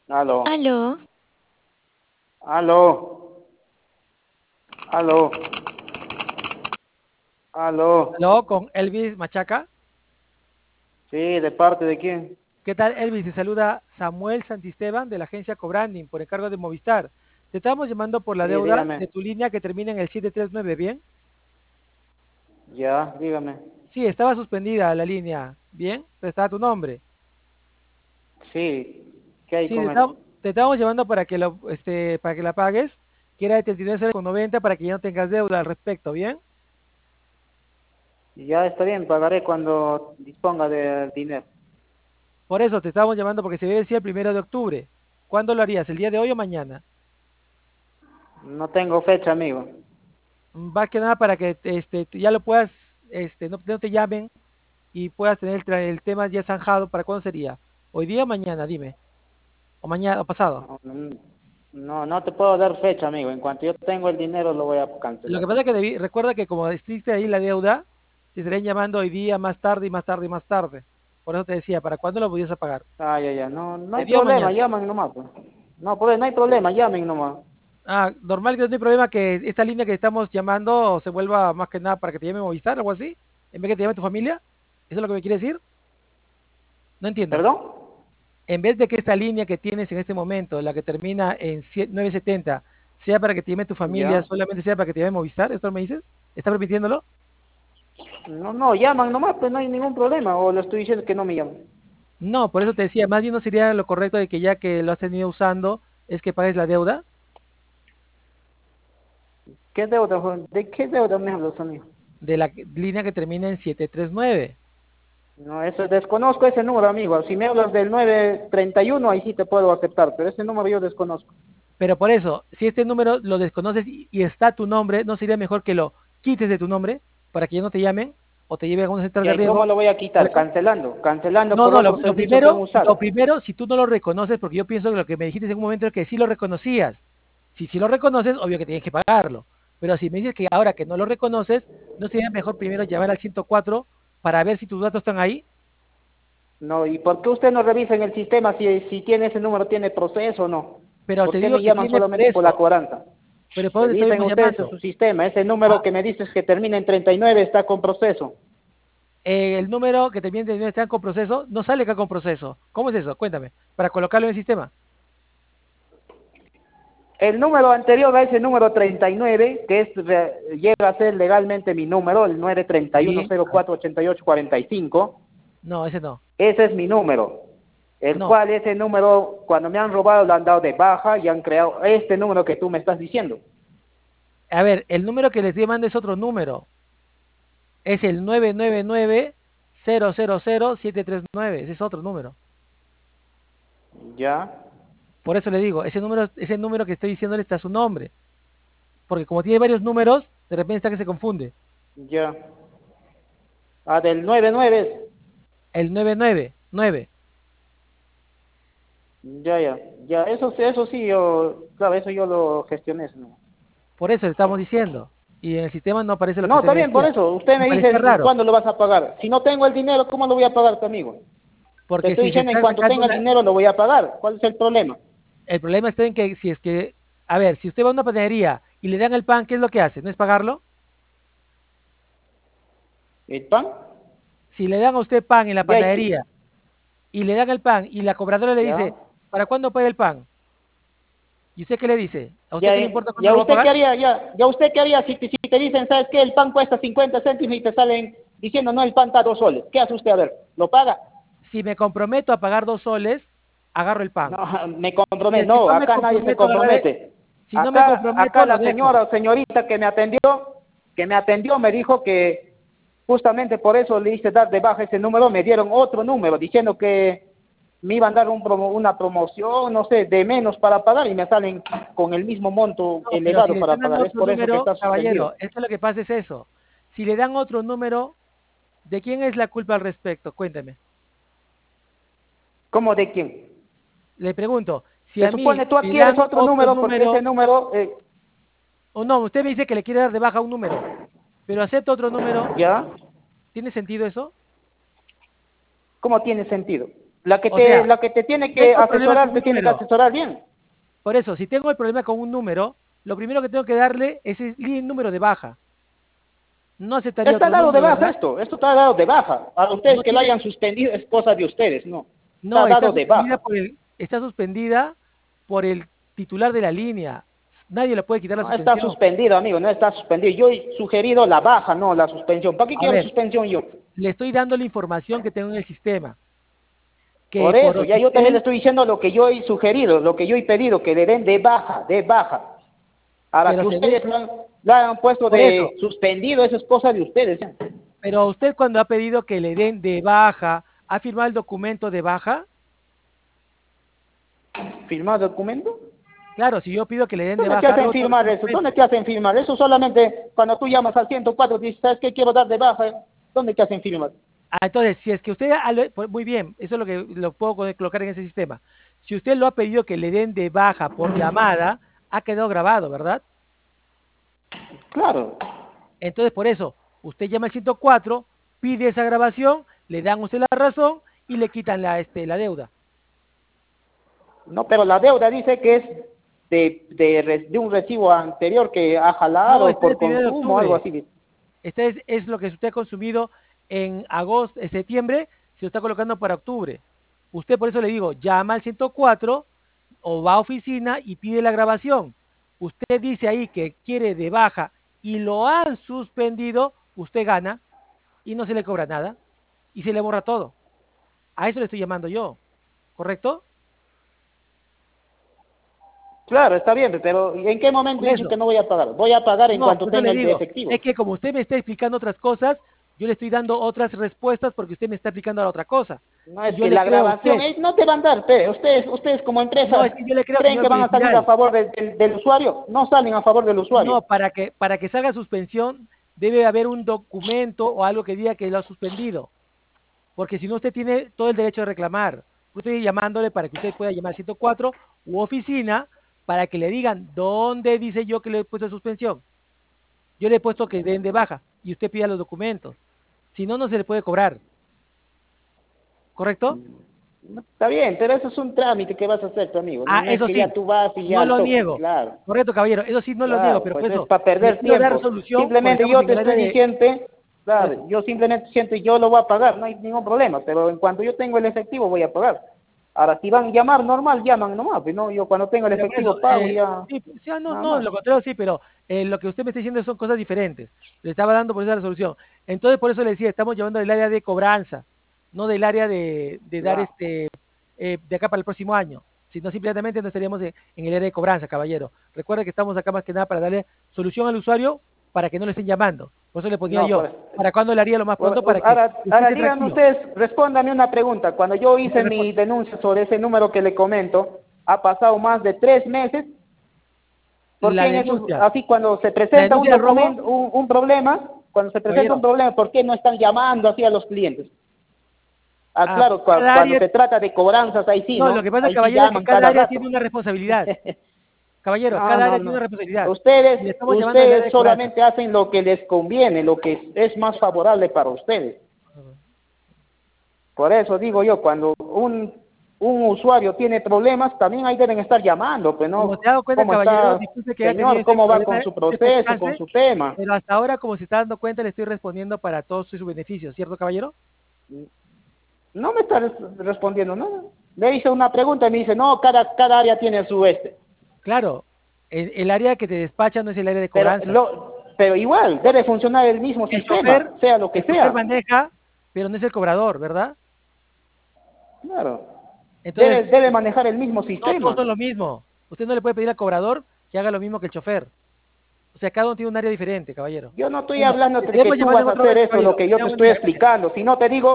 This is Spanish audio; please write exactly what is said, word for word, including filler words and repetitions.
Aló, Aló, aló, aló, aló. Aló, con Elvis Machaca. Sí, ¿de parte de quién? ¿Qué tal, Elvis? Te saluda Samuel Santisteban de la agencia Cobranding por encargo de Movistar. Te estamos llamando por la Sí, deuda de dígame. tu línea que termina en el siete tres nueve, ¿bien? Ya, dígame. Sí, estaba suspendida la línea, ¿bien? Pero estaba tu nombre. Sí, ¿qué hay Sí, te con eso? estamos, te estamos llamando para que, lo, este, para que la pagues, que era de treinta y nueve con noventa para que ya no tengas deuda al respecto, ¿bien? Ya está bien, pagaré cuando disponga del dinero. Por eso te estamos llamando porque se debe ser el primero de octubre. ¿Cuándo lo harías? ¿El día de hoy o mañana? No tengo fecha, amigo. Más que nada para que este, ya lo puedas, este, no, no te llamen y puedas tener el, tra- el tema ya zanjado. ¿Para cuándo sería? ¿Hoy día o mañana? Dime. ¿O mañana o pasado? No, no, no no te puedo dar fecha, amigo. En cuanto yo tengo el dinero, lo voy a Lo cancelar. que pasa es que debí- recuerda que como existe ahí la deuda, te estarían llamando hoy día, más tarde y más tarde y más tarde. Por eso te decía, ¿para cuándo lo podías pagar? Ah, ya, ya. No, no ¿Hoy hay día o problema, mañana? llaman nomás, pues. No, pues, no hay problema, llamen nomás. Ah, normal que no hay problema que esta línea que estamos llamando se vuelva más que nada para que te llame Movistar, algo así, en vez que te llame tu familia. ¿Eso es lo que me quieres decir? No entiendo. ¿Perdón? En vez de que esta línea que tienes en este momento, la que termina en sie- novecientos setenta, sea para que te llame tu familia, Ya. solamente sea para que te llame Movistar, ¿esto me dices? ¿Está permitiéndolo? No, no, llaman nomás, pues no hay ningún problema. O le estoy diciendo que no me llaman. No, por eso te decía, más bien no sería lo correcto de que ya que lo has tenido usando, es que pagues la deuda ¿Qué deuda, Juan? ¿De qué deuda me hablas, amigo? de la que- línea que termina en setecientos treinta y nueve. No, eso, desconozco ese número, amigo. Si me hablas del nueve treinta y uno, ahí sí te puedo aceptar, pero ese número yo desconozco. Pero por eso, si este número lo desconoces y, y está tu nombre, ¿no sería mejor que lo quites de tu nombre para que ya no te llamen o te lleven a una central de ¿Y cómo riesgo? lo voy a quitar? Cancelando, cancelando No, por no, lo, otro lo servicio que han primero, lo usado. primero, si tú no lo reconoces, porque yo pienso que lo que me dijiste en un momento es que sí lo reconocías. Si sí lo reconoces, obvio que tienes que pagarlo. Pero si me dices que ahora que no lo reconoces, ¿no sería mejor primero llamar al ciento cuatro para ver si tus datos están ahí? No, ¿y por qué usted no revisa en el sistema si, si tiene ese número, tiene proceso o no? Pero ¿Por te qué digo me que llaman tiene por solamente por la eso. cobranza? Pero ¿por dónde Revisen estuvimos ustedes en llamando? su sistema, ese número Ah, que me dices que termina en treinta y nueve está con proceso. eh, el número que te viene de está con proceso, no sale acá con proceso. ¿Cómo es eso? Cuéntame, para colocarlo en el sistema. El número anterior a ese número treinta y nueve, que es, re- llega a ser legalmente mi número, el nueve treinta y uno Sí. cero cuatro ochenta y ocho cuarenta y cinco, No, ese no. ese es mi número, el No. cual ese número, cuando me han robado, lo han dado de baja y han creado este número que tú me estás diciendo. A ver, el número que les estoy llamando es otro número. Es el nueve nueve nueve cero cero cero siete tres nueve. Ese es otro número. Ya, Por eso le digo, ese número, ese número que estoy diciéndole está su nombre. Porque como tiene varios números, de repente está que se confunde. ya. Ah, del nueve nueve. El nueve nueve nueve. Ya, ya, ya, eso, sí- eso sí, yo, claro, eso yo lo gestioné. Eso no. Por eso le estamos diciendo. Y en el sistema no aparece lo que No, usted está me bien, por decía. eso. Usted Me me parecía dice raro. cuándo lo vas a pagar. Si no tengo el dinero, ¿cómo lo voy a pagar, tu amigo? Te Porque estoy si se diciendo, en está cuanto sacando tenga el una... dinero, lo voy a pagar. ¿Cuál es el problema? El problema está en que si es que... A ver, si usted va a una panadería y le dan el pan, ¿qué es lo que hace? ¿No es pagarlo? ¿El pan? Si le dan a usted pan en la Ya, y- panadería y le dan el pan y la cobradora le ya, dice, ¿para cuándo paga el pan? ¿Y usted qué le dice? ¿A usted ya, qué le eh, importa cuándo ya, lo va a ¿usted qué pagar? haría? Ya, ya, ¿usted qué haría si te, si te dicen, ¿sabes qué? El pan cuesta cincuenta céntimos y te salen diciendo, no, el pan está a dos soles. ¿Qué hace usted? A ver, ¿lo paga? Si me comprometo a pagar dos soles, agarro el pan. No, me Si comprometo. es que No, no me acá nadie se comprometo a agarrar, el- compromete. si no me Acá, comprometo, acá lo la dejo. señora o señorita que me atendió, que me atendió, me dijo que justamente por eso le hice dar de baja ese número, me dieron otro número diciendo que me iban a dar un promo- una promoción, no sé, de menos para pagar y me salen con el mismo monto No, pero si elevado le para están dando pagar. Es otro por eso que número, está suspendido. caballero, es que lo que pasa es eso. Si le dan otro número, ¿de quién es la culpa al respecto? Cuénteme. ¿Cómo de quién? Le pregunto, si Se a mí supone tú me adquieres dan otro otro número porque ese número, número, eh, o no, usted me dice que le quiere dar de baja un número, pero acepta otro número, ¿ya? ¿tiene sentido eso? ¿Cómo tiene sentido? La que O te, sea, la que te tiene si que tengo problemas con asesorar, un te tiene que número, asesorar bien. por eso, si tengo el problema con un número, lo primero que tengo que darle es el número de baja. No aceptaría Está otro dado de número, baja ¿verdad? esto, esto está dado de baja. A ustedes No que lo tiene, hayan suspendido es cosa de ustedes, no. Está no, está dado de suspendida baja. por el, está suspendida por el titular de la línea. Nadie le puede quitar la No está suspensión. suspendido, amigo, no está suspendido. Yo he sugerido la baja, no la suspensión. ¿Para qué A quiero ver, suspensión yo? le estoy dando la información que tengo en el sistema, que Por por eso, ya yo también le Hospitel, estoy diciendo lo que yo he sugerido, lo que yo he pedido, que le den de baja, de baja. Ahora pero que se ve, ustedes lo han, lo han puesto por eso, de suspendido, eso es cosa de ustedes. ¿Ya? pero usted cuando ha pedido que le den de baja, ¿ha firmado el documento de baja? ¿Firmado documento? Claro, si yo pido que le den de ¿Dónde te baja hacen algo, tengo que firmar hacer un eso? ¿Dónde documento. te hacen firmar? Eso solamente cuando tú llamas al ciento cuatro dices, ¿sabes qué? Quiero dar de baja. ¿Dónde te hacen firmar? Ah, entonces, si es que usted, ha- lo- pues, muy bien, eso es lo que lo puedo co- colocar en ese sistema. Si usted lo ha pedido que le den de baja por llamada, ha quedado grabado, ¿verdad? Claro. Entonces, por eso, usted llama al ciento cuatro, pide esa grabación, le dan a usted la razón y le quitan la, este, la deuda. No, pero la deuda dice que es de, de, re- de un recibo anterior que ha No, jalado está por el primero de consumo, algo octubre. así. Este es, es lo que usted ha consumido en agosto, en septiembre, se lo está colocando para octubre. Usted, por eso le digo, llama al ciento cuatro o va a oficina y pide la grabación. Usted dice ahí que quiere de baja y lo han suspendido, usted gana y no se le cobra nada y se le borra todo. A eso le estoy llamando yo, ¿correcto? Claro, está bien, pero ¿en qué momento Por he dicho eso. que no voy a pagar? Voy a pagar en No, cuanto por eso tenga le el de digo, efectivo. es que como usted me está explicando otras cosas, yo le estoy dando otras respuestas porque usted me está explicando la otra cosa. No Y es yo que le la creo a grabación, usted. eh, no te van a dar, pe, ustedes, ustedes como No, empresa, es que yo le creo, ¿creen señor que van a salir a Municipal. favor de- del del usuario? No salen a favor del usuario. No, para que, para que salga suspensión debe haber un documento o algo que diga que lo ha suspendido. Porque si no, usted tiene todo el derecho de reclamar. Yo estoy llamándole para que usted pueda llamar al ciento cuatro u oficina para que le digan dónde dice yo que le he puesto suspensión. Yo le he puesto que den de baja y usted pida los documentos. Si no, no se le puede cobrar. ¿Correcto? Está bien, pero eso es un trámite que vas a hacer, tu amigo. No, Ah, no es eso que ya sí, tú vas y ya no al lo toque. niego. Claro, Correcto, caballero. Eso sí no lo niego, claro, pero por pues es eso para le perder quiero dar tiempo. solución porque Simplemente estamos yo en te el estoy área de... diciendo, Por claro, eso. yo simplemente siento yo lo voy a pagar, no hay ningún problema, pero en cuanto yo tengo el efectivo voy a pagar. Ahora, si van a llamar normal, llaman nomás, pues no, yo cuando tengo el Pero por eso, efectivo pago eh, ya, sí, sí, ah, no, nada no, más. lo contrario sí, pero eh, lo que usted me está diciendo son cosas diferentes. Le estaba dando por esa resolución. Entonces, por eso le decía, estamos llevando del área de cobranza, no del área de, de dar Claro. este, eh, de acá para el próximo año, sino simplemente no estaríamos en, en el área de cobranza, caballero. Recuerda que estamos acá más que nada para darle solución al usuario para que no le estén llamando. Por eso le ponía No, yo, pues, ¿para cuándo le haría lo más Por- pronto para que Ahora, usted ahora esté díganme tranquilo? ustedes, respóndanme una pregunta. Cuando yo A ver, hice mi responde. denuncia sobre ese número que le comento, ha pasado más de tres meses. ¿Por La qué en eso, denuncia, así cuando se la presenta un denuncia de robo, documento, un, un problema, cuando se presenta un caballero, problema, ¿por qué no están llamando así a los clientes? Ah, a claro, cua- cada cuando área. se trata de cobranzas, ahí sí, No, lo ¿no? que pasa, Ahí sí caballero, es que llaman cada cada área rato. tiene una responsabilidad. Caballero, No, cada no, área tiene no. una responsabilidad. Y le Ustedes, estamos llamando del área ustedes de cobranza. solamente hacen lo que les conviene, lo que es más favorable para ustedes. Por eso digo yo, cuando un, un usuario tiene problemas, también ahí deben estar llamando, pues Como no, se ha dado cuenta, ¿cómo caballero, está, disculpe que haya tenido señor? ese ¿Cómo va problema con de su este proceso, con percance, su tema? pero hasta ahora, como se está dando cuenta, le estoy respondiendo para todos sus beneficios, ¿cierto, caballero? No me está res- respondiendo nada. Le hice una pregunta y me dice, no, cada, cada área tiene su este. Claro, el, el área que te despacha no es el área de Pero, cobranza. lo, pero igual, debe funcionar el mismo El chofer, sistema, sea lo que el chofer sea. maneja, pero no es el cobrador, ¿verdad? Claro. Debe, Entonces, debe manejar el mismo no todos sistema. son lo mismo. Usted no le puede pedir al cobrador que haga lo mismo que el chofer. O sea, cada uno tiene un área diferente, caballero. Yo no estoy Bueno, hablando de que estaremos tú llamando vas en a otro hacer momento, eso, lo caballero. que Que yo tenga te buen estoy día, gracias. explicando. Si no te digo,